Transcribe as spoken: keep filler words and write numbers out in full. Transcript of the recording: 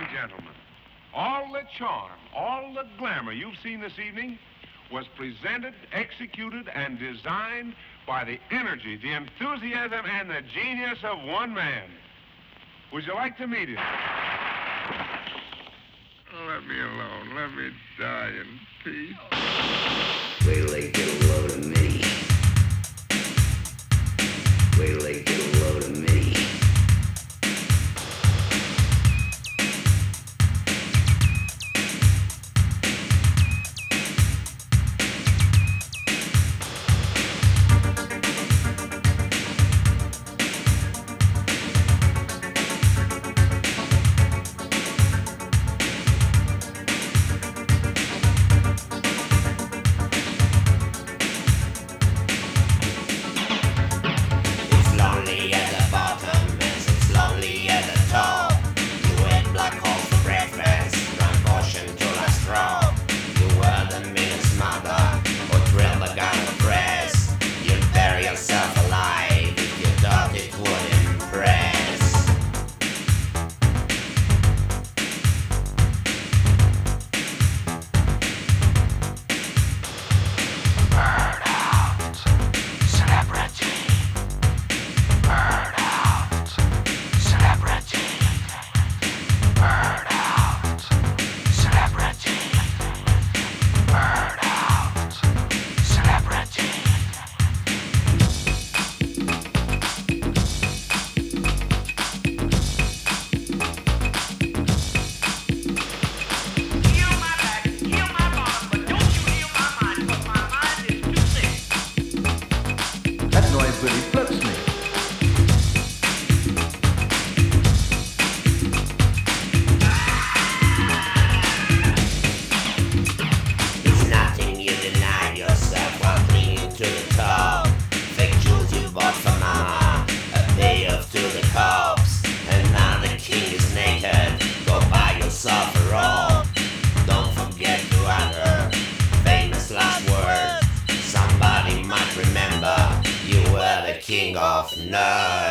and gentlemen, all the charm, all the glamour you've seen this evening was presented, executed, and designed by the energy, the enthusiasm, and the genius of one man. Would you like to meet him? Let me alone. Let me die in peace. Wait till they get a load of me. Wait till they get a load of me. King of Nerds.